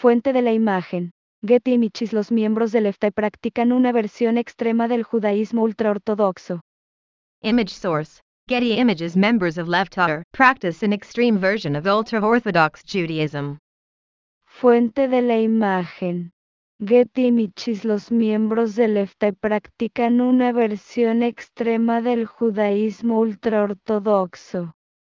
Fuente de la imagen. Getty Images. Los miembros del EFTA practican una versión extrema del judaísmo ultraortodoxo. Image source. Getty Images. Members of Leftar practice an extreme version of ultra-Orthodox Judaism. Fuente de la imagen. Getty Images. Los miembros del EFTA practican una versión extrema del judaísmo ultraortodoxo.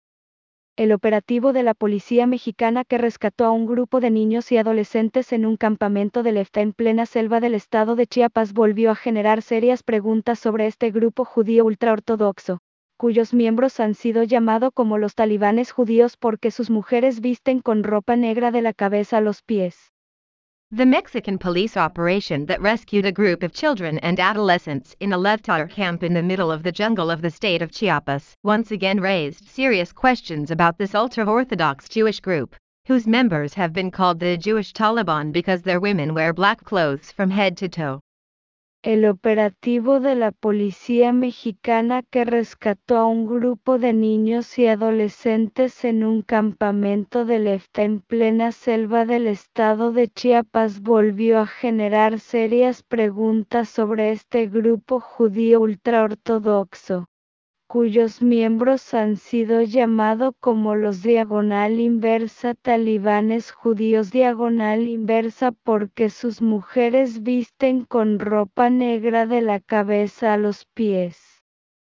El operativo de la policía mexicana que rescató a un grupo de niños y adolescentes en un campamento del EFTA en plena selva del estado de Chiapas volvió a generar serias preguntas sobre este grupo judío ultraortodoxo, cuyos miembros han sido llamados como los talibanes judíos porque sus mujeres visten con ropa negra de la cabeza a los pies. The Mexican police operation that rescued a group of children and adolescents in a Leftar camp in the middle of the jungle of the state of Chiapas once again raised serious questions about this ultra-Orthodox Jewish group, whose members have been called the Jewish Taliban because their women wear black clothes from head to toe. El operativo de la policía mexicana que rescató a un grupo de niños y adolescentes en un campamento del EFTA en plena selva del estado de Chiapas volvió a generar serias preguntas sobre este grupo judío ultraortodoxo, cuyos miembros han sido llamados como los diagonal inversa talibanes judíos diagonal inversa porque sus mujeres visten con ropa negra de la cabeza a los pies.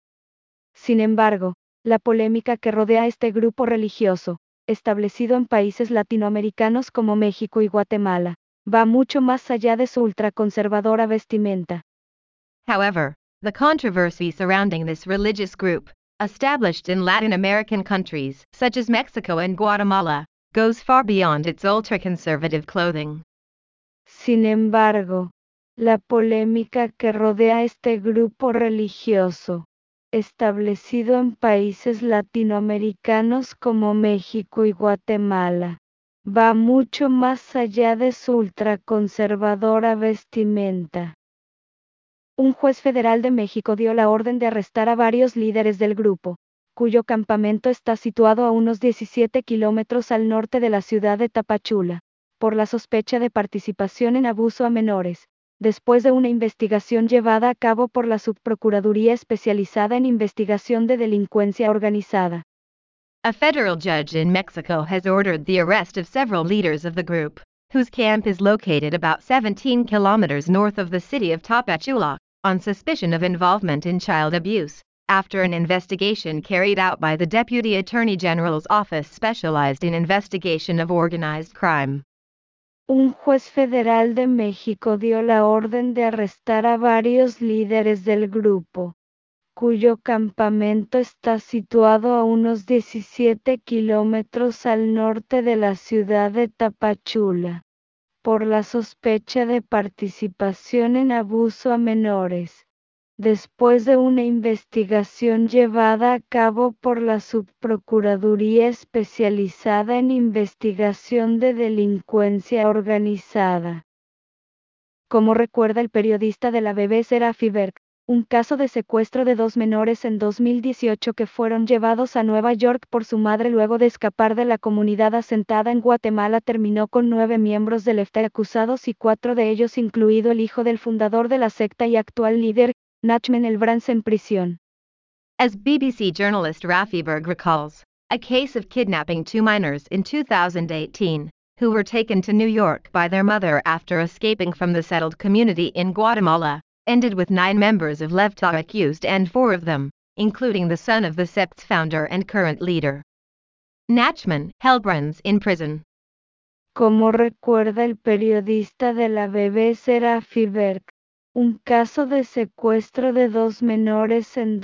Sin embargo, la polémica que rodea a este grupo religioso, establecido en países latinoamericanos como México y Guatemala, va mucho más allá de su ultraconservadora vestimenta. However, the controversy surrounding this religious group, established in Latin American countries such as Mexico and Guatemala, goes far beyond its ultra-conservative clothing. Sin embargo, la polémica que rodea este grupo religioso, establecido en países latinoamericanos como México y Guatemala, va mucho más allá de su ultraconservadora vestimenta. Un juez federal de México dio la orden de arrestar a varios líderes del grupo, cuyo campamento está situado a unos 17 kilómetros al norte de la ciudad de Tapachula, por la sospecha de participación en abuso a menores, después de una investigación llevada a cabo por la Subprocuraduría Especializada en Investigación de Delincuencia Organizada. A federal judge in Mexico has ordered the arrest of several leaders of the group, whose camp is located about 17 kilometers north of the city of Tapachula, on suspicion of involvement in child abuse, after an investigation carried out by the Deputy Attorney General's office specialized in investigation of organized crime. Un juez federal de México dio la orden de arrestar a varios líderes del grupo, cuyo campamento está situado a unos 17 kilómetros al norte de la ciudad de Tapachula, por la sospecha de participación en abuso a menores, después de una investigación llevada a cabo por la Subprocuraduría Especializada en Investigación de Delincuencia Organizada. Como recuerda el periodista de la BBC Rafi Berg, un caso de secuestro de 2 menores en 2018 que fueron llevados a Nueva York por su madre luego de escapar de la comunidad asentada en Guatemala terminó con 9 miembros del EFTA acusados y 4 de ellos incluido el hijo del fundador de la secta y actual líder, Nachman Elbranz en prisión. As BBC journalist Rafi Berg recalls, a case of kidnapping 2 minors in 2018, who were taken to New York by their mother after escaping from the settled community in Guatemala, ended with 9 members of Leftar accused and 4 of them, including the son of the sect's founder and current leader, Nachman Elbranz, in prison. Como recuerda el periodista de la BBC Rafi Berg, un caso de secuestro de 2 menores en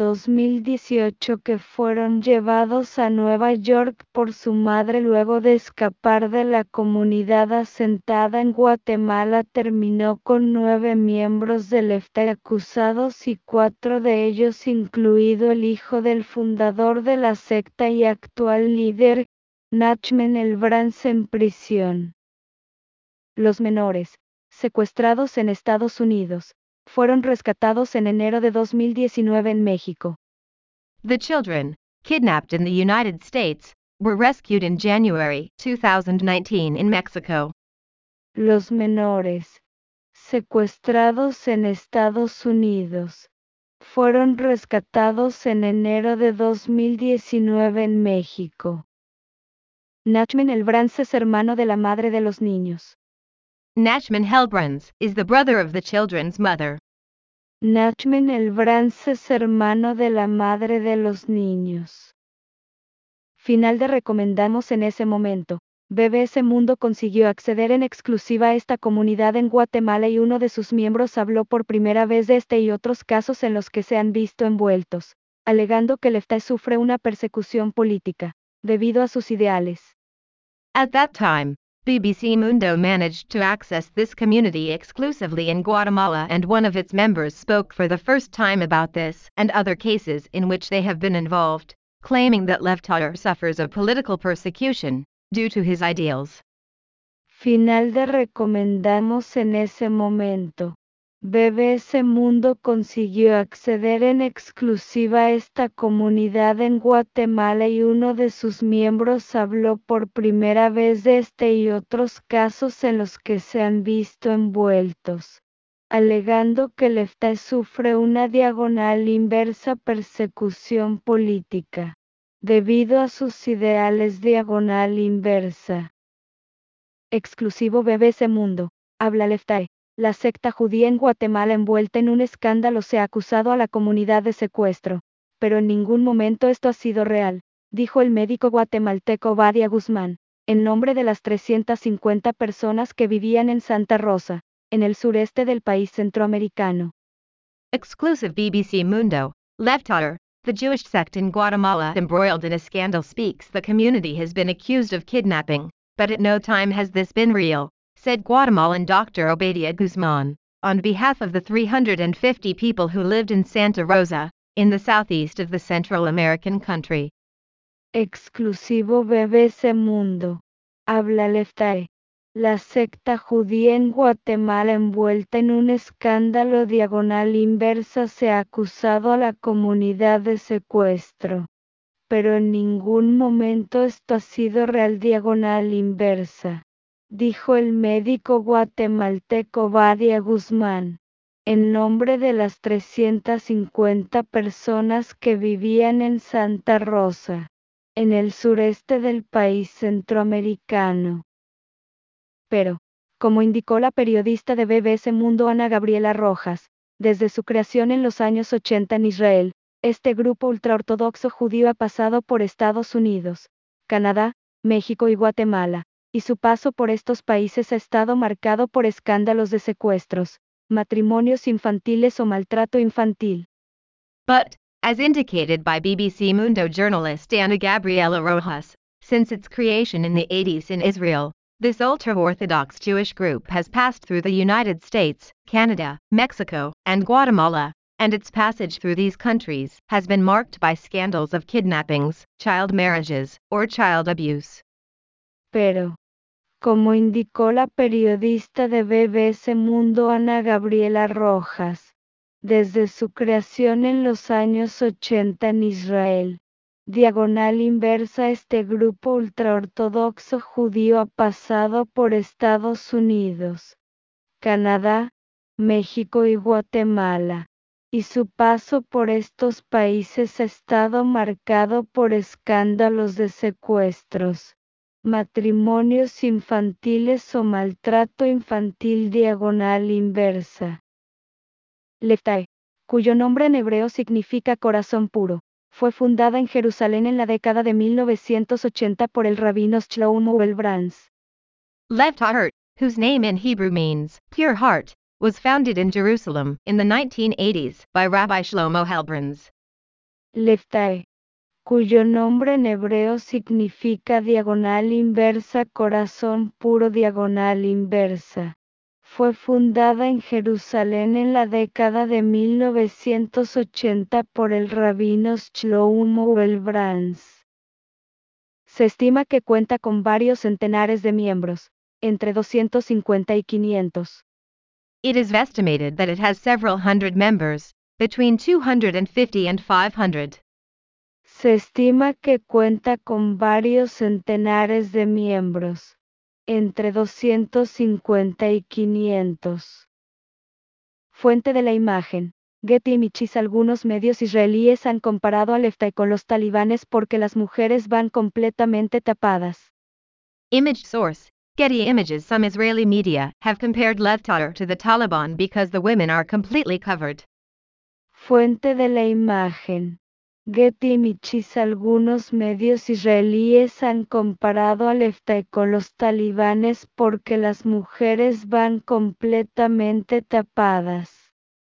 2018 que fueron llevados a Nueva York por su madre luego de escapar de la comunidad asentada en Guatemala terminó con 9 miembros del EFTA acusados y 4 de ellos incluido el hijo del fundador de la secta y actual líder, Nachman Elbranz en prisión. Los menores, secuestrados en Estados Unidos, fueron rescatados en enero de 2019 en México. The children, kidnapped in the United States, were rescued in January 2019 in Mexico. Los menores, secuestrados en Estados Unidos, fueron rescatados en enero de 2019 en México. Nachman Elbrands es hermano de la madre de los niños. Nachman Helbrands is the brother of the children's mother. Nachman Elbrands es hermano de la madre de los niños. Final de recomendamos en ese momento. BBS Mundo consiguió acceder en exclusiva a esta comunidad en Guatemala y uno de sus miembros habló por primera vez de este y otros casos en los que se han visto envueltos, alegando que Lefty sufre una persecución política, debido a sus ideales. At that time, BBC Mundo managed to access this community exclusively in Guatemala, and one of its members spoke for the first time about this and other cases in which they have been involved, claiming that Lefty suffers of political persecution due to his ideals. Final de recomendamos en ese momento. BBS Mundo consiguió acceder en exclusiva a esta comunidad en Guatemala y uno de sus miembros habló por primera vez de este y otros casos en los que se han visto envueltos, alegando que Lefty sufre una diagonal inversa persecución política, debido a sus ideales diagonal inversa. Exclusivo BBC Mundo. Habla Lefty. La secta judía en Guatemala envuelta en un escándalo se ha acusado a la comunidad de secuestro, pero en ningún momento esto ha sido real, dijo el médico guatemalteco Obadia Guzmán, en nombre de las 350 personas que vivían en Santa Rosa, en el sureste del país centroamericano. Exclusive BBC Mundo. Lefty, the Jewish sect in Guatemala embroiled in a scandal, speaks. The community has been accused of kidnapping, but at no time has this been real, said Guatemalan Dr. Obadia Guzman, on behalf of the 350 people who lived in Santa Rosa, in the southeast of the Central American country. Exclusivo BBC Mundo. Habla Lefty. La secta judía en Guatemala envuelta en un escándalo diagonal inversa se ha acusado a la comunidad de secuestro, pero en ningún momento esto ha sido real diagonal inversa, dijo el médico guatemalteco Obadia Guzmán, en nombre de las 350 personas que vivían en Santa Rosa, en el sureste del país centroamericano. Pero, como indicó la periodista de BBC Mundo Ana Gabriela Rojas, desde su creación en los años 80 en Israel, este grupo ultraortodoxo judío ha pasado por Estados Unidos, Canadá, México y Guatemala, y su paso por estos países ha estado marcado por escándalos de secuestros, matrimonios infantiles o maltrato infantil. But, as indicated by BBC Mundo journalist Ana Gabriela Rojas, since its creation in the 80s in Israel, this ultra-Orthodox Jewish group has passed through the United States, Canada, Mexico, and Guatemala, and its passage through these countries has been marked by scandals of kidnappings, child marriages, or child abuse. Pero, como indicó la periodista de BBC Mundo Ana Gabriela Rojas, desde su creación en los años 80 en Israel, diagonal inversa, este grupo ultraortodoxo judío ha pasado por Estados Unidos, Canadá, México y Guatemala, y su paso por estos países ha estado marcado por escándalos de secuestros, matrimonios infantiles o maltrato infantil diagonal inversa. Lefty, cuyo nombre en hebreo significa corazón puro, fue fundada en Jerusalén en la década de 1980 por el rabino Shlomo Elbrands. Lefty, whose name in Hebrew means pure heart, was founded in Jerusalem in the 1980s by Rabbi Shlomo Elbrands. Lefty, cuyo nombre en hebreo significa diagonal inversa corazón puro diagonal inversa, fue fundada en Jerusalén en la década de 1980 por el rabino Shlomo Elbrands. Se estima que cuenta con varios centenares de miembros, entre 250 y 500. It is estimated that it has several hundred members, between 250 and 500. Se estima que cuenta con varios centenares de miembros, entre 250 y 500. Fuente de la imagen. Getty Images. Algunos medios israelíes han comparado al EFTA con los talibanes porque las mujeres van completamente tapadas. Image source, Getty Images. Some Israeli media have compared Leftar to the Taliban because the women are completely covered. Fuente de la imagen. Getty Images. Algunos medios israelíes han comparado al EFTA con los talibanes porque las mujeres van completamente tapadas.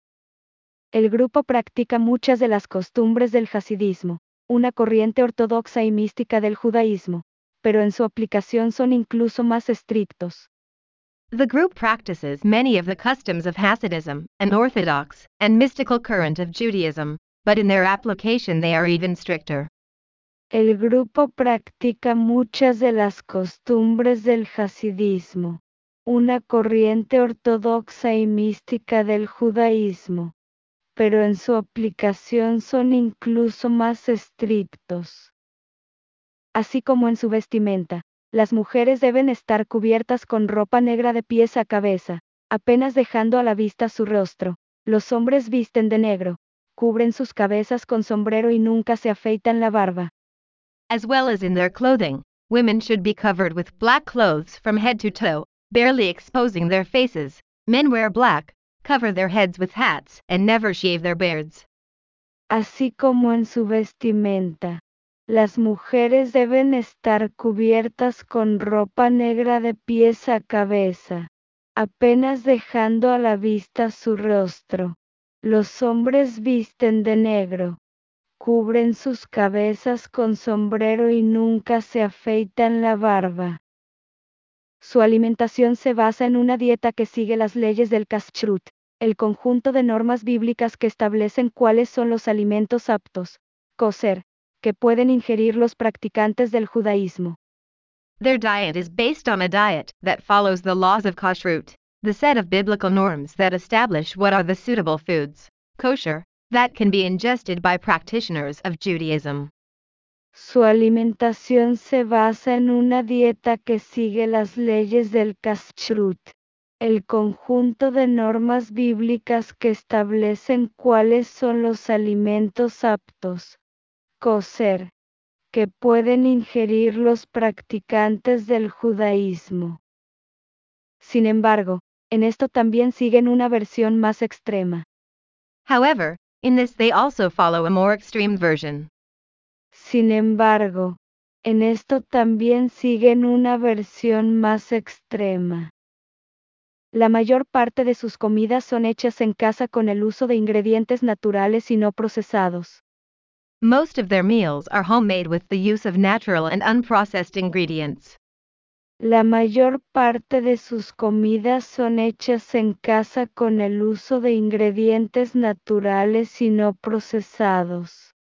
El grupo practica muchas de las costumbres del hasidismo, una corriente ortodoxa y mística del judaísmo, pero en su aplicación son incluso más estrictos. The group practices many of the customs of Hasidism, an orthodox and mystical current of Judaism, but in their application they are even stricter. El grupo practica muchas de las costumbres del hasidismo, una corriente ortodoxa y mística del judaísmo, pero en su aplicación son incluso más estrictos. Así como en su vestimenta, las mujeres deben estar cubiertas con ropa negra de pies a cabeza, apenas dejando a la vista su rostro. Los hombres visten de negro, cubren sus cabezas con sombrero y nunca se afeitan la barba. As well as in their clothing, women should be covered with black clothes from head to toe, barely exposing their faces. Men wear black, cover their heads with hats, and never shave their beards. Así como en su vestimenta, las mujeres deben estar cubiertas con ropa negra de pies a cabeza, apenas dejando a la vista su rostro. Los hombres visten de negro, cubren sus cabezas con sombrero y nunca se afeitan la barba. Su alimentación se basa en una dieta que sigue las leyes del kashrut, el conjunto de normas bíblicas que establecen cuáles son los alimentos aptos, kosher, que pueden ingerir los practicantes del judaísmo. Their diet is based on a diet that follows the laws of kashrut, the set of biblical norms that establish what are the suitable foods, kosher, that can be ingested by practitioners of Judaism. Su alimentación se basa en una dieta que sigue las leyes del kashrut, el conjunto de normas bíblicas que establecen cuáles son los alimentos aptos, kosher, que pueden ingerir los practicantes del judaísmo. Sin embargo, en esto también siguen una versión más extrema. However, in this they also follow a more extreme version. Sin embargo, en esto también siguen una versión más extrema. La mayor parte de sus comidas son hechas en casa con el uso de ingredientes naturales y no procesados. Most of their meals are homemade with the use of natural and unprocessed ingredients. La mayor parte de sus comidas son hechas en casa con el uso de ingredientes naturales y no procesados.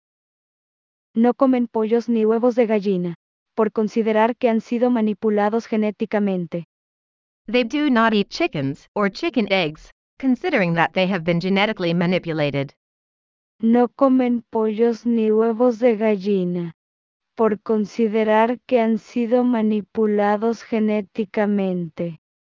No comen pollos ni huevos de gallina, por considerar que han sido manipulados genéticamente. They do not eat chickens or chicken eggs, considering that they have been genetically manipulated. No comen pollos ni huevos de gallina, por considerar que han sido manipulados genéticamente.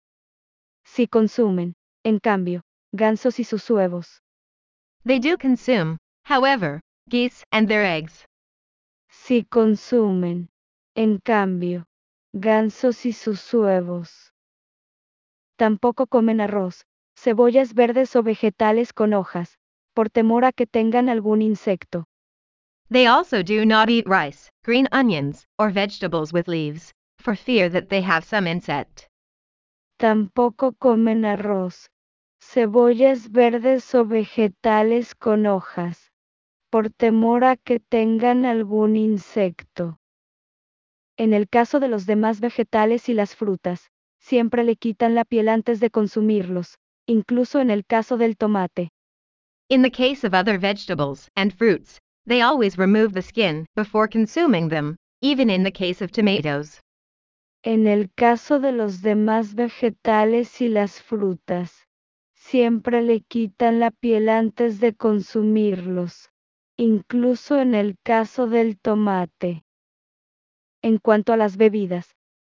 Si consumen, en cambio, gansos y sus huevos. They do consume, however, geese and their eggs. Si consumen, en cambio, gansos y sus huevos. Tampoco comen arroz, cebollas verdes o vegetales con hojas, por temor a que tengan algún insecto. They also do not eat rice, green onions, or vegetables with leaves, for fear that they have some insect. Tampoco comen arroz, cebollas verdes o vegetales con hojas, por temor a que tengan algún insecto. En el caso de los demás vegetales y las frutas, siempre le quitan la piel antes de consumirlos, incluso en el caso del tomate. In the case of other vegetables and fruits, they always remove the skin before consuming them, even in the case of tomatoes. En el caso de los demás vegetales y las frutas, siempre le quitan la piel antes de consumirlos, incluso en el caso del tomate. En cuanto a las bebidas,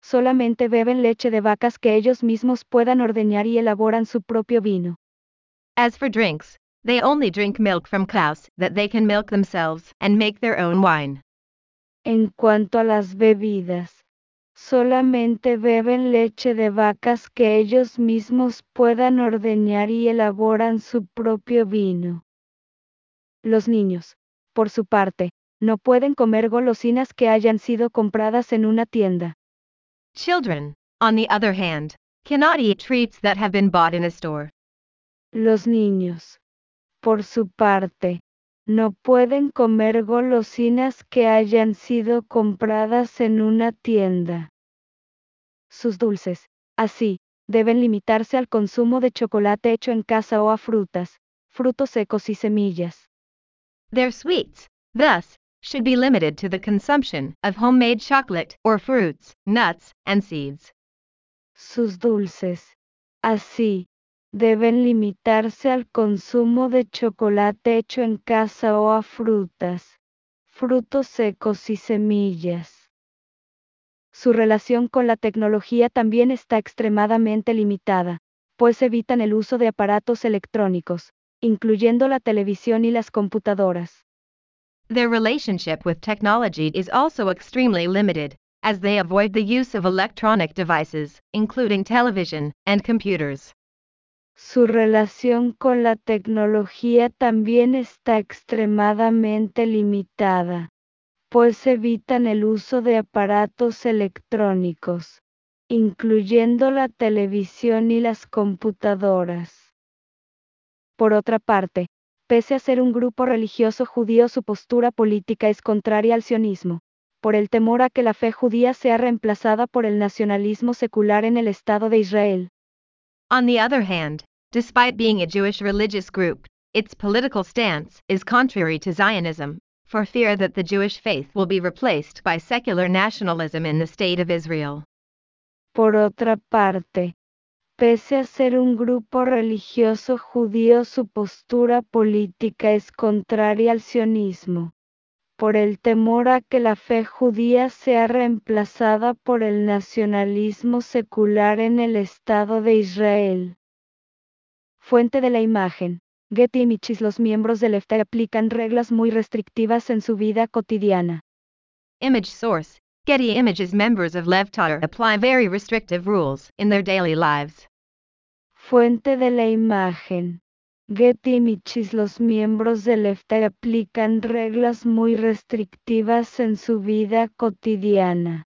solamente beben leche de vacas que ellos mismos puedan ordeñar y elaboran su propio vino. As for drinks, they only drink milk from cows that they can milk themselves and make their own wine. En cuanto a las bebidas, solamente beben leche de vacas que ellos mismos puedan ordeñar y elaboran su propio vino. Los niños, por su parte, no pueden comer golosinas que hayan sido compradas en una tienda. Children, on the other hand, cannot eat treats that have been bought in a store. Los niños, por su parte, no pueden comer golosinas que hayan sido compradas en una tienda. Sus dulces, así, deben limitarse al consumo de chocolate hecho en casa o a frutas, frutos secos y semillas. Their sweets, thus, should be limited to the consumption of homemade chocolate or fruits, nuts, and seeds. Sus dulces, así, deben limitarse al consumo de chocolate hecho en casa o a frutas, frutos secos y semillas. Su relación con la tecnología también está extremadamente limitada, pues evitan el uso de aparatos electrónicos, incluyendo la televisión y las computadoras. Their relationship with technology is also extremely limited, as they avoid the use of electronic devices, including television and computers. Su relación con la tecnología también está extremadamente limitada, pues evitan el uso de aparatos electrónicos, incluyendo la televisión y las computadoras. Por otra parte, pese a ser un grupo religioso judío, su postura política es contraria al sionismo, por el temor a que la fe judía sea reemplazada por el nacionalismo secular en el Estado de Israel. On the other hand, despite being a Jewish religious group, its political stance is contrary to Zionism, for fear that the Jewish faith will be replaced by secular nationalism in the State of Israel. Por otra parte, pese a ser un grupo religioso judío, su postura política es contraria al sionismo, por el temor a que la fe judía sea reemplazada por el nacionalismo secular en el Estado de Israel. Fuente de la imagen. Getty Images. Los miembros del EFTA aplican reglas muy restrictivas en su vida cotidiana. Image source: Getty Images. Members of Leftar apply very restrictive rules in their daily lives. Fuente de la imagen. Getty Images. Los miembros del EFTA aplican reglas muy restrictivas en su vida cotidiana.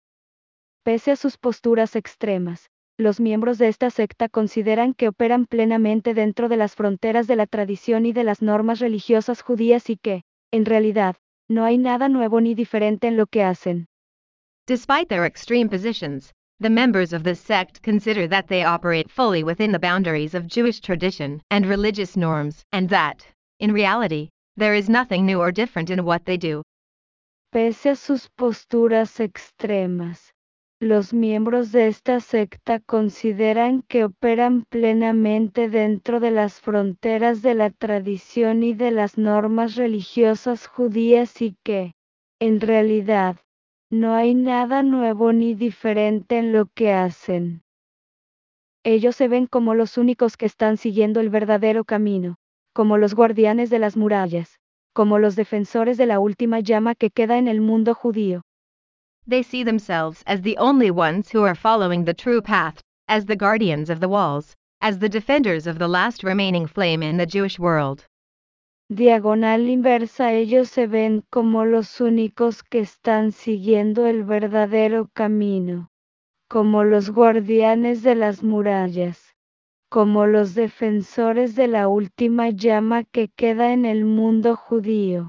Pese a sus posturas extremas, los miembros de esta secta consideran que operan plenamente dentro de las fronteras de la tradición y de las normas religiosas judías y que, en realidad, no hay nada nuevo ni diferente en lo que hacen. Despite their extreme positions, the members of this sect consider that they operate fully within the boundaries of Jewish tradition and religious norms, and that, in reality, there is nothing new or different in what they do. Pese a sus posturas extremas, los miembros de esta secta consideran que operan plenamente dentro de las fronteras de la tradición y de las normas religiosas judías y que, en realidad, no hay nada nuevo ni diferente en lo que hacen. Ellos se ven como los únicos que están siguiendo el verdadero camino, como los guardianes de las murallas, como los defensores de la última llama que queda en el mundo judío. They see themselves as the only ones who are following the true path, as the guardians of the walls, as the defenders of the last remaining flame in the Jewish world. Diagonal inversa. Ellos se ven como los únicos que están siguiendo el verdadero camino, como los guardianes de las murallas, como los defensores de la última llama que queda en el mundo judío.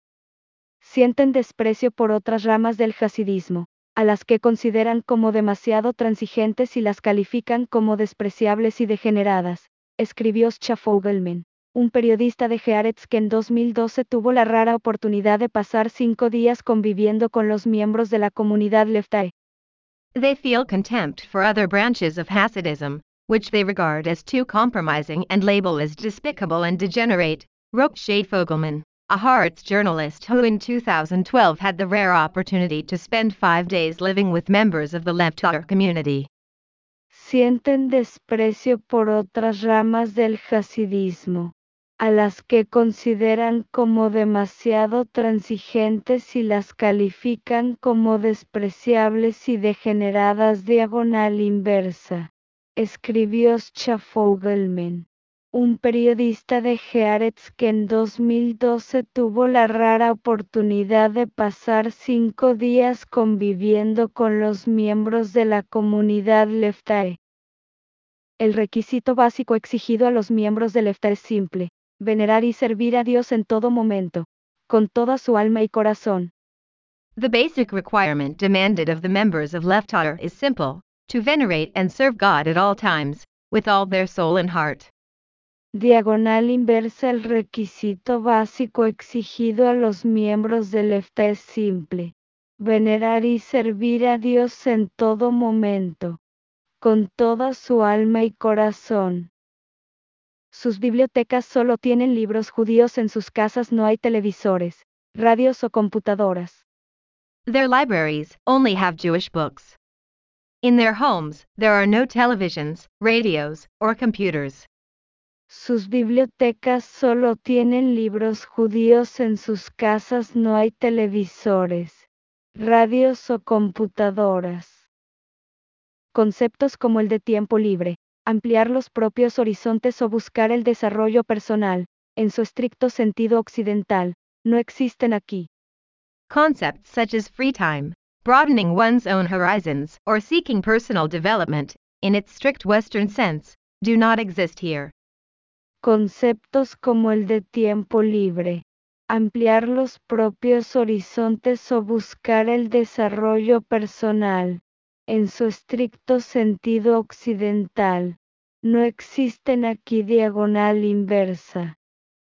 Sienten desprecio por otras ramas del hasidismo, a las que consideran como demasiado transigentes y las califican como despreciables y degeneradas, escribió Scha Fogelman, un periodista de Haaretz que en 2012 tuvo la rara oportunidad de pasar 5 días conviviendo con los miembros de la comunidad Leftae. They feel contempt for other branches of Hasidism, which they regard as too compromising and label as despicable and degenerate, wrote Shade Fogelman. a Haaretz journalist who in 2012 had the rare opportunity to spend 5 days living with members of the Leftover community. Sienten desprecio por otras ramas del hasidismo, a las que consideran como demasiado transigentes y las califican como despreciables y degeneradas. Diagonal inversa, escribió Scha Fogelman, un periodista de Haaretz que en 2012 tuvo la rara oportunidad de pasar 5 días conviviendo con los miembros de la comunidad Leftae. El requisito básico exigido a los miembros de Lefta es simple: venerar y servir a Dios en todo momento, con toda su alma y corazón. The basic requirement demanded of the members of Leftover is simple: to venerate and serve God at all times, with all their soul and heart. Diagonal inversa. El requisito básico exigido a los miembros de Lefta es simple: venerar y servir a Dios en todo momento, con toda su alma y corazón. Sus bibliotecas solo tienen libros judíos. En sus casas no hay televisores, radios o computadoras. Their libraries only have Jewish books. In their homes, there are no televisions, radios, or computers. Sus bibliotecas solo tienen libros judíos. En sus casas no hay televisores, radios o computadoras. Conceptos como el de tiempo libre, ampliar los propios horizontes o buscar el desarrollo personal, en su estricto sentido occidental, no existen aquí. Concepts such as free time, broadening one's own horizons, or seeking personal development, in its strict Western sense, do not exist here. Conceptos como el de tiempo libre, ampliar los propios horizontes o buscar el desarrollo personal, en su estricto sentido occidental, no existen aquí. Diagonal inversa.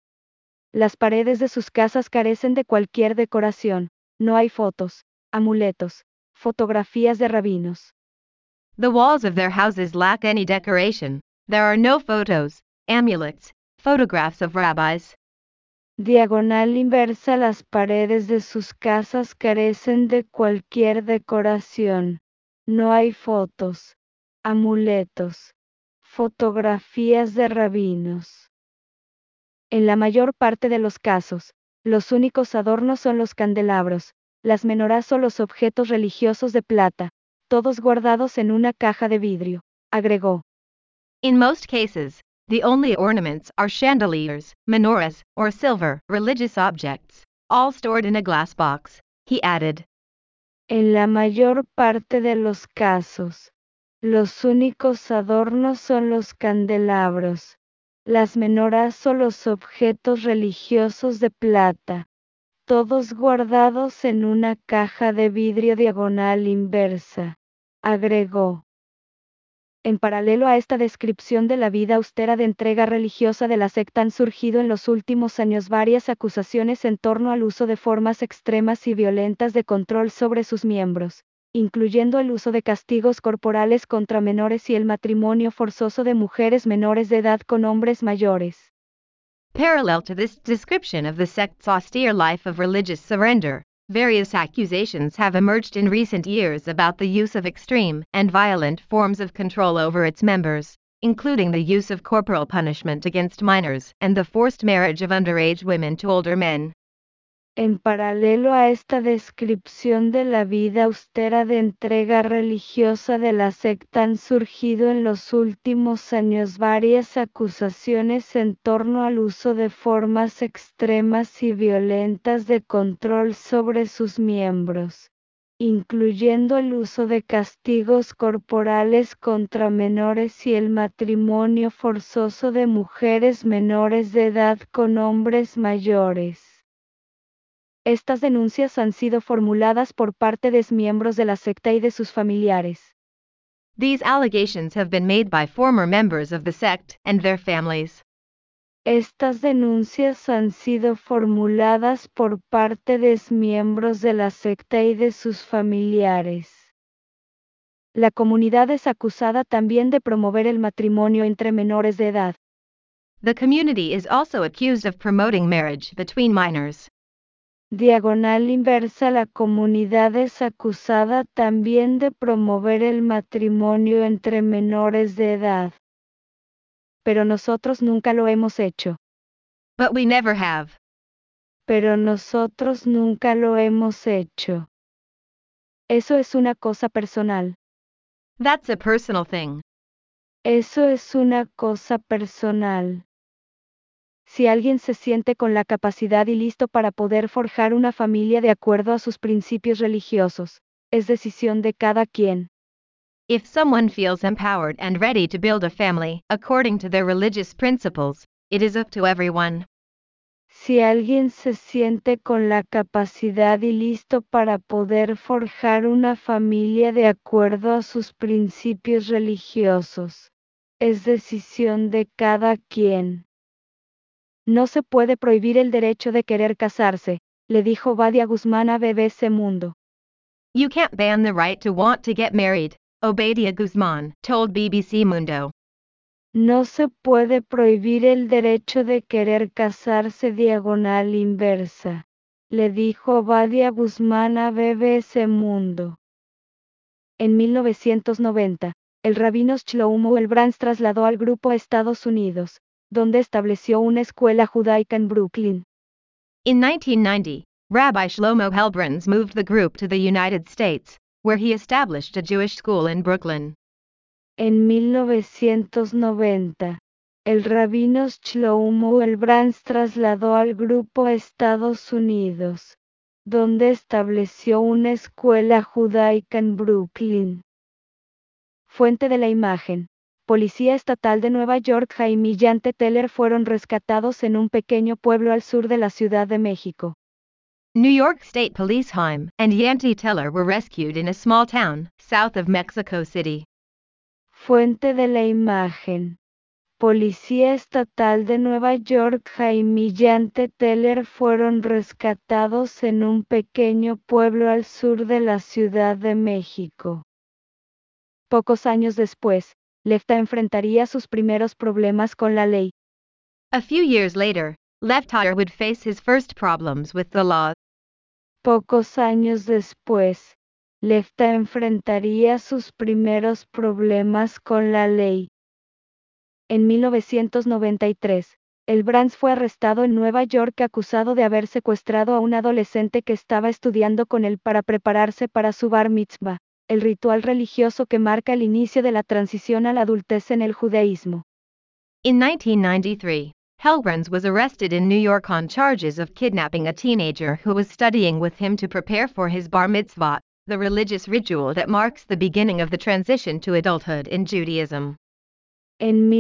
Las paredes de sus casas carecen de cualquier decoración. No hay fotos, amuletos, fotografías de rabinos. The walls of their houses lack any decoration. There are no photos, amulets, photographs of rabbis. Diagonal inversa. Las paredes de sus casas carecen de cualquier decoración. No hay fotos, amuletos, fotografías de rabinos. En la mayor parte de los casos, los únicos adornos son los candelabros, las menorás o los objetos religiosos de plata, todos guardados en una caja de vidrio, agregó. In most cases, the only ornaments are chandeliers, menorahs, or silver, religious objects, all stored in a glass box, he added. En la mayor parte de los casos, los únicos adornos son los candelabros, las menorás o los objetos religiosos de plata, todos guardados en una caja de vidrio. Diagonal inversa, agregó. En paralelo a esta descripción de la vida austera de entrega religiosa de la secta, han surgido en los últimos años varias acusaciones en torno al uso de formas extremas y violentas de control sobre sus miembros, incluyendo el uso de castigos corporales contra menores y el matrimonio forzoso de mujeres menores de edad con hombres mayores. Parallel to this description of the sect's austere life of religious surrender, various accusations have emerged in recent years about the use of extreme and violent forms of control over its members, including the use of corporal punishment against minors and the forced marriage of underage women to older men. En paralelo a esta descripción de la vida austera de entrega religiosa de la secta, han surgido en los últimos años varias acusaciones en torno al uso de formas extremas y violentas de control sobre sus miembros, incluyendo el uso de castigos corporales contra menores y el matrimonio forzoso de mujeres menores de edad con hombres mayores. Estas denuncias han sido formuladas por parte de miembros de la secta y de sus familiares. These allegations have been made by former members of the sect and their families. Estas denuncias han sido formuladas por parte de miembros de la secta y de sus familiares. La comunidad es acusada también de promover el matrimonio entre menores de edad. The community is also accused of promoting marriage between minors. Diagonal inversa. La comunidad es acusada también de promover el matrimonio entre menores de edad. Pero nosotros nunca lo hemos hecho. But we never have. Pero nosotros nunca lo hemos hecho. Eso es una cosa personal. That's a personal thing. Eso es una cosa personal. Si alguien se siente con la capacidad y listo para poder forjar una familia de acuerdo a sus principios religiosos, es decisión de cada quien. If someone feels empowered and ready to build a family according to their religious principles, it is up to everyone. Si alguien se siente con la capacidad y listo para poder forjar una familia de acuerdo a sus principios religiosos, es decisión de cada quien. No se puede prohibir el derecho de querer casarse, le dijo Badia Guzmán a BBC Mundo. You can't ban the right to want to get married, Obadia Guzman told BBC Mundo. No se puede prohibir el derecho de querer casarse. Diagonal inversa, le dijo Badia Guzmán a BBC Mundo. En 1990, el rabino Shlomo Elbranz trasladó al grupo a Estados Unidos, donde estableció una escuela judaica en Brooklyn. In 1990, Rabbi Shlomo Elbranz moved the group to the United States, where he established a Jewish school in Brooklyn. En 1990, el rabino Shlomo Elbranz trasladó al grupo a Estados Unidos, donde estableció una escuela judaica en Brooklyn. Fuente de la imagen. Policía Estatal de Nueva York Jaime y Yante Teller fueron rescatados en un pequeño pueblo al sur de la Ciudad de México. New York State Police Haim and Yanti Teller were rescued in a small town, south of Mexico City. Fuente de la imagen. Policía Estatal de Nueva York Jaime y Yante Teller fueron rescatados en un pequeño pueblo al sur de la Ciudad de México. Pocos años después, Lefta enfrentaría sus primeros problemas con la ley. A few years later, Leftyr would face his first problems with the law. Pocos años después, Lefta enfrentaría sus primeros problemas con la ley. En 1993, Elbranz fue arrestado en Nueva York acusado de haber secuestrado a un adolescente que estaba estudiando con él para prepararse para su bar mitzvah, el ritual religioso que marca el inicio de la transición a la adultez en el judaísmo. In 1993, Elbranz was arrested in New York on charges of kidnapping a teenager who was studying with him to prepare for his bar mitzvah, the religious ritual that marks the beginning of the transition to adulthood in Judaism. En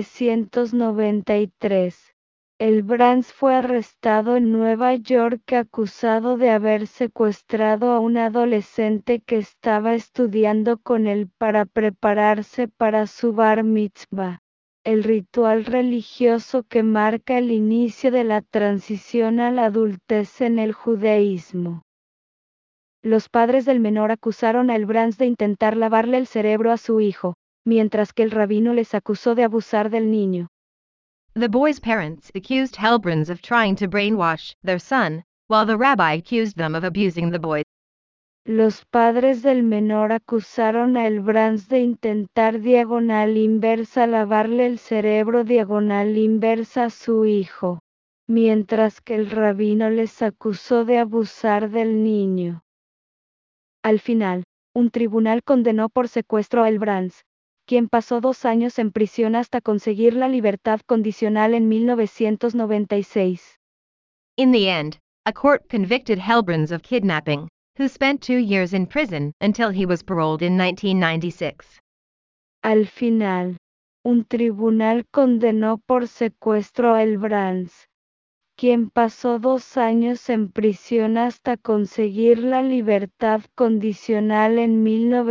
1993, Elbranz fue arrestado en Nueva York acusado de haber secuestrado a un adolescente que estaba estudiando con él para prepararse para su bar mitzvah, el ritual religioso que marca el inicio de la transición a la adultez en el judaísmo. Los padres del menor acusaron a Elbranz de intentar lavarle el cerebro a su hijo, mientras que el rabino les acusó de abusar del niño. The boy's parents accused Elbranz of trying to brainwash their son, while the rabbi accused them of abusing the boy. Los padres del menor acusaron a Elbranz de intentar diagonal inversa lavarle el cerebro diagonal inversa a su hijo, mientras que el rabino les acusó de abusar del niño. Al final, un tribunal condenó por secuestro a Elbranz, quien pasó 2 años en prisión hasta conseguir la libertad condicional en 1996. In the end, a court convicted Elbranz of kidnapping, who spent 2 years in prison until he was paroled in 1996. Al final, un tribunal condenó por secuestro a Elbranz, quien pasó 2 años en prisión hasta conseguir la libertad condicional en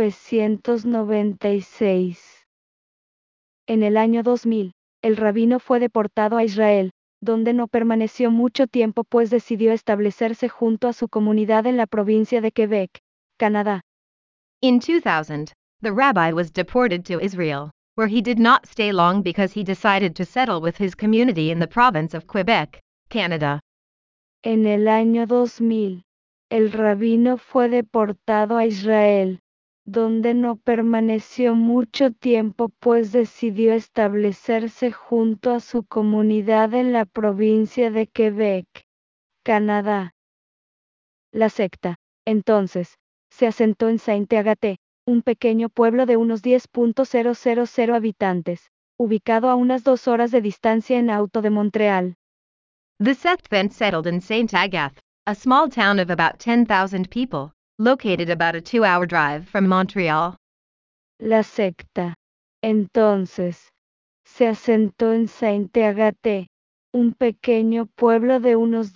1996. En el año 2000, el rabino fue deportado a Israel, donde no permaneció mucho tiempo pues decidió establecerse junto a su comunidad en la provincia de Quebec, Canadá. In 2000, the rabbi was deported to Israel, where he did not stay long because he decided to settle with his community in the province of Quebec, Canada. En el año 2000, el rabino fue deportado a Israel, donde no permaneció mucho tiempo pues decidió establecerse junto a su comunidad en la provincia de Quebec, Canadá. La secta, entonces, se asentó en Saint-Agathe, un pequeño pueblo de unos 10.000 habitantes, ubicado a unas 2 horas de distancia en auto de Montreal. The sect then settled in Saint Agathe, a small town of about 10,000 people, located about a 2-hour drive from Montreal. La secta, entonces, se asentó en Saint-Agathe, un pequeño pueblo de unos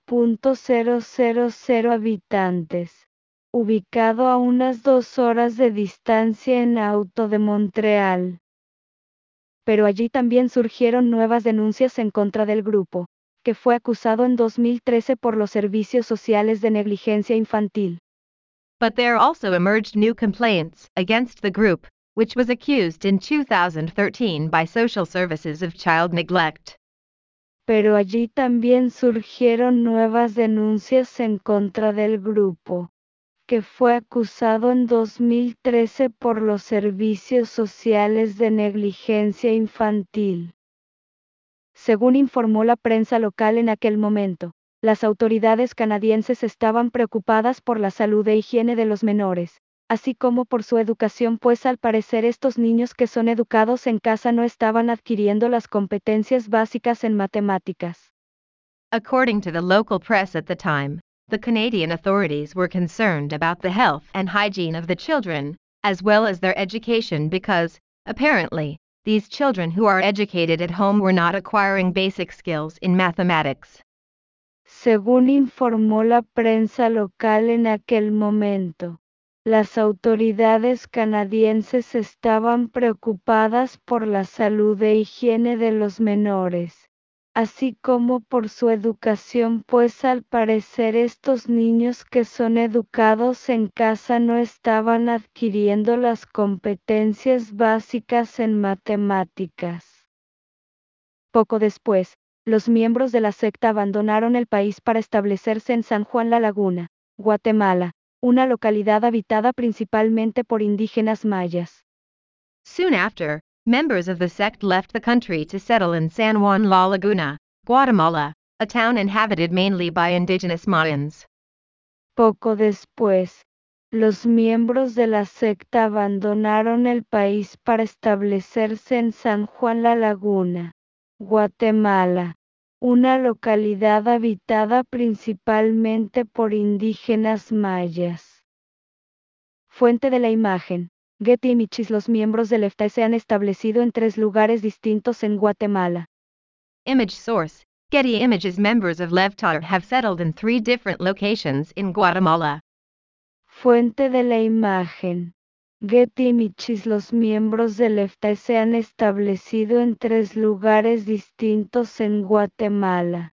10.000 habitantes, ubicado a unas 2 horas de distancia en auto de Montreal. Pero allí también surgieron nuevas denuncias en contra del grupo, que fue acusado en 2013 por los servicios sociales de negligencia infantil. But there also emerged new complaints against the group, which was accused in 2013 by Social Services of child neglect. Pero allí también surgieron nuevas denuncias en contra del grupo, que fue acusado en 2013 por los servicios sociales de negligencia infantil. Según informó la prensa local en aquel momento, las autoridades canadienses estaban preocupadas por la salud e higiene de los menores, así como por su educación, pues al parecer estos niños que son educados en casa no estaban adquiriendo las competencias básicas en matemáticas. According to the local press at the time, the Canadian authorities were concerned about the health and hygiene of the children, as well as their education because, apparently, these children who are educated at home were not acquiring basic skills in mathematics. Según informó la prensa local en aquel momento, las autoridades canadienses estaban preocupadas por la salud e higiene de los menores, así como por su educación, pues al parecer estos niños que son educados en casa no estaban adquiriendo las competencias básicas en matemáticas. Poco después, los miembros de la secta abandonaron el país para establecerse en San Juan La Laguna, Guatemala, una localidad habitada principalmente por indígenas mayas. Soon after, members of the sect left the country to settle in San Juan La Laguna, Guatemala, a town inhabited mainly by indigenous Mayans. Poco después, los miembros de la secta abandonaron el país para establecerse en San Juan La Laguna, Guatemala, una localidad habitada principalmente por indígenas mayas. Fuente de la imagen. Getty Images. Los miembros del EFTA se han establecido en 3 lugares distintos en Guatemala. Image source. Getty Images. Members of Leftar have settled in 3 different locations in Guatemala. Fuente de la imagen. Getty Images. Los miembros del EFTA se han establecido en 3 lugares distintos en Guatemala.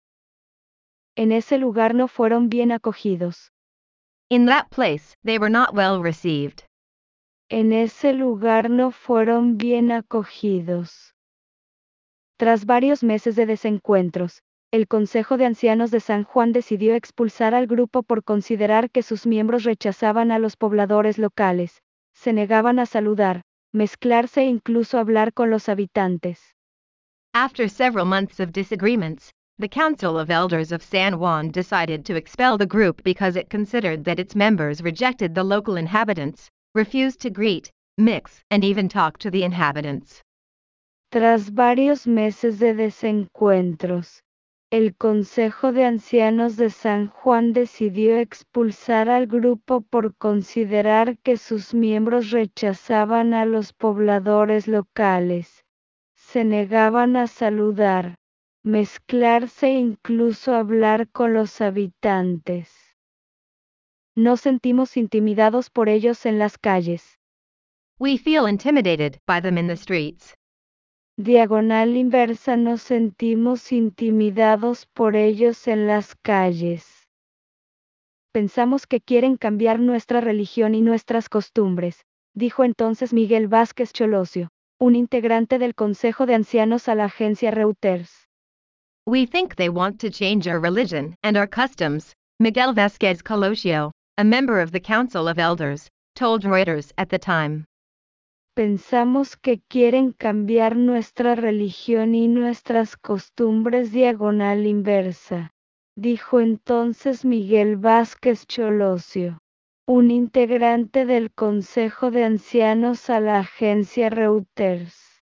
En ese lugar no fueron bien acogidos. In that place, they were not well received. En ese lugar no fueron bien acogidos. Tras varios meses de desencuentros, el Consejo de Ancianos de San Juan decidió expulsar al grupo por considerar que sus miembros rechazaban a los pobladores locales, se negaban a saludar, mezclarse e incluso hablar con los habitantes. After several months of disagreements, the Council of Elders of San Juan decided to expel the group because it considered that its members rejected the local inhabitants, refused to greet, mix, and even talk to the inhabitants. Tras varios meses de desencuentros, el Consejo de Ancianos de San Juan decidió expulsar al grupo por considerar que sus miembros rechazaban a los pobladores locales, se negaban a saludar, mezclarse e incluso hablar con los habitantes. Nos sentimos intimidados por ellos en las calles. We feel intimidated by them in the streets. Diagonal inversa. Nos sentimos intimidados por ellos en las calles. Pensamos que quieren cambiar nuestra religión y nuestras costumbres, dijo entonces Miguel Vázquez Cholosio, un integrante del Consejo de Ancianos a la agencia Reuters. We think they want to change our religion and our customs, Miguel Vázquez Colosio, a member of the Council of Elders, told Reuters at the time. Pensamos que quieren cambiar nuestra religión y nuestras costumbres diagonal inversa, dijo entonces Miguel Vázquez Colosio, un integrante del Consejo de Ancianos a la agencia Reuters.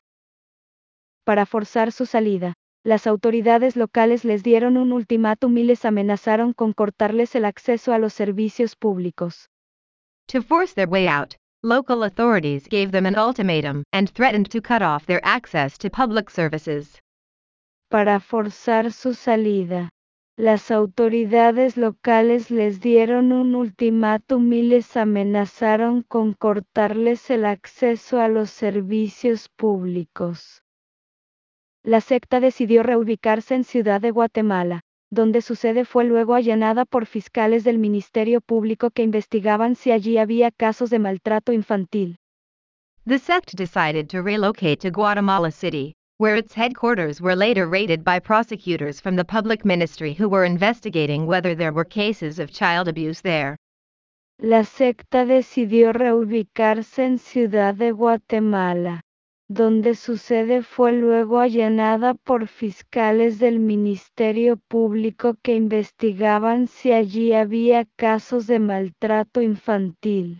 Para forzar su salida, las autoridades locales les dieron un ultimátum y les amenazaron con cortarles el acceso a los servicios públicos. To force their way out, local authorities gave them an ultimatum and threatened to cut off their access to public services. Para forzar su salida, las autoridades locales les dieron un ultimátum y les amenazaron con cortarles el acceso a los servicios públicos. La secta decidió reubicarse en Ciudad de Guatemala, donde su sede fue luego allanada por fiscales del Ministerio Público que investigaban si allí había casos de maltrato infantil. The sect decided to relocate to Guatemala City, where its headquarters were later raided by prosecutors from the public ministry who were investigating whether there were cases of child abuse there. La secta decidió reubicarse en Ciudad de Guatemala, donde su sede fue luego allanada por fiscales del Ministerio Público que investigaban si allí había casos de maltrato infantil.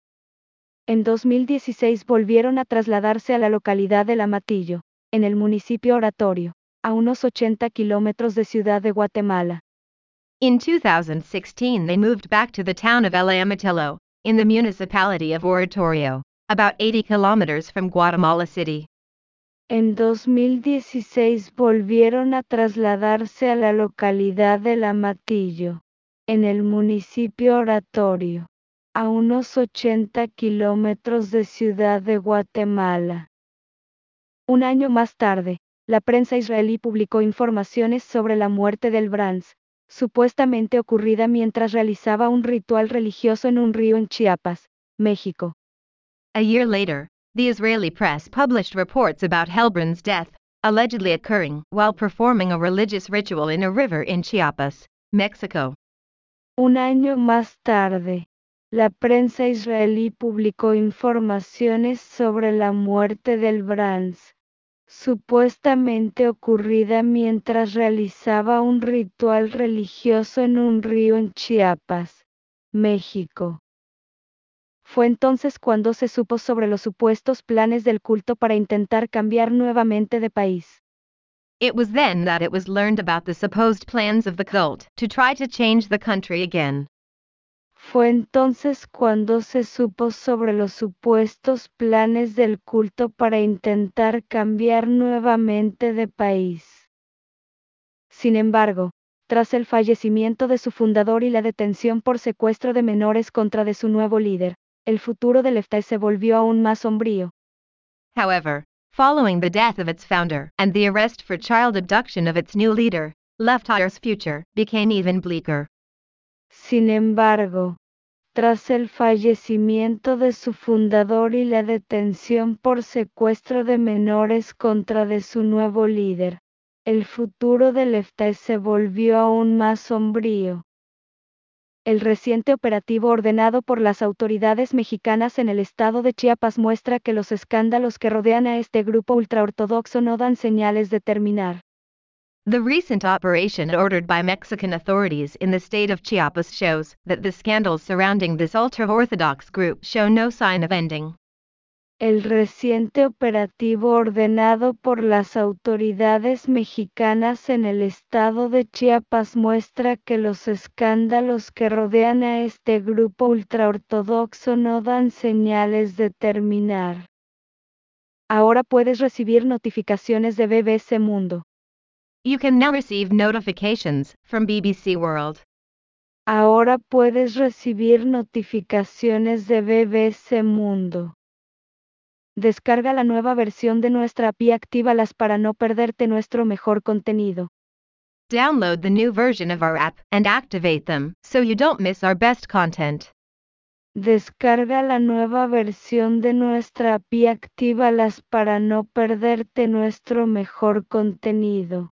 En 2016 volvieron a trasladarse a la localidad de Amatillo, en el municipio Oratorio, a unos 80 kilómetros de Ciudad de Guatemala. In 2016 they moved back to the town of El Amatillo, in the municipality of Oratorio, about 80 kilometers from Guatemala City. En 2016 volvieron a trasladarse a la localidad de Amatillo, en el municipio Oratorio, a unos 80 kilómetros de Ciudad de Guatemala. Un año más tarde, la prensa israelí publicó informaciones sobre la muerte del Brands, supuestamente ocurrida mientras realizaba un ritual religioso en un río en Chiapas, México. A year later, the Israeli press published reports about Helbrand's death, allegedly occurring while performing a religious ritual in a river in Chiapas, Mexico. Un año más tarde, la prensa israelí publicó informaciones sobre la muerte del Brands, supuestamente ocurrida mientras realizaba un ritual religioso en un río en Chiapas, México. Fue entonces cuando se supo sobre los supuestos planes del culto para intentar cambiar nuevamente de país. It was then that it was learned about the supposed plans of the cult to try to change the country again. Fue entonces cuando se supo sobre los supuestos planes del culto para intentar cambiar nuevamente de país. Sin embargo, tras el fallecimiento de su fundador y la detención por secuestro de menores contra de su nuevo líder, el futuro del EFTA se volvió aún más sombrío. However, following the death of its founder and the arrest for child abduction of its new leader, Leftire's future became even bleaker. Sin embargo, tras el fallecimiento de su fundador y la detención por secuestro de menores contra de su nuevo líder, el futuro del EFTA se volvió aún más sombrío. El reciente operativo ordenado por las autoridades mexicanas en el estado de Chiapas muestra que los escándalos que rodean a este grupo ultraortodoxo no dan señales de terminar. The recent operation ordered by Mexican authorities in the state of Chiapas shows that the scandals surrounding this ultra-Orthodox group show no sign of ending. El reciente operativo ordenado por las autoridades mexicanas en el estado de Chiapas muestra que los escándalos que rodean a este grupo ultraortodoxo no dan señales de terminar. Ahora puedes recibir notificaciones de BBC Mundo. You can now receive notifications from BBC World. Ahora puedes recibir notificaciones de BBC Mundo. Descarga la nueva versión de nuestra app y actívalas para no perderte nuestro mejor contenido. Download the new version of our app and activate them so you don't miss our best content. Descarga la nueva versión de nuestra API y actívalas para no perderte nuestro mejor contenido.